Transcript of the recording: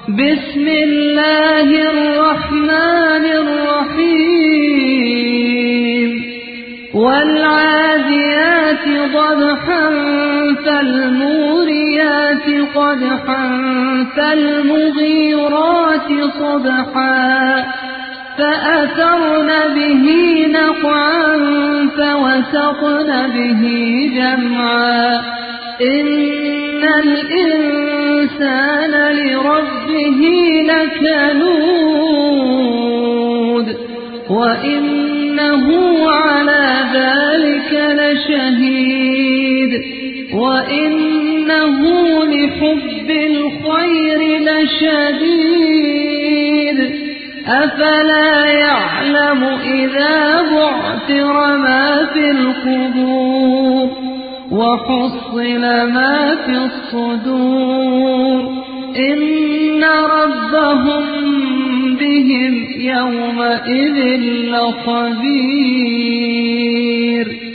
بسم الله الرحمن الرحيم والعاديات ضبحا فالموريات قدحا فالمغيرات صبحا فأثرن به نقعا فوسطن به جمعا إن الإنسان لربه لكنود وإنه على ذلك لشهيد وإنه لحب الخير لشديد أفلا يعلم إذا بعثر ما في القبور وحصل ما في الصدور إن ربهم بهم يومئذ لخبير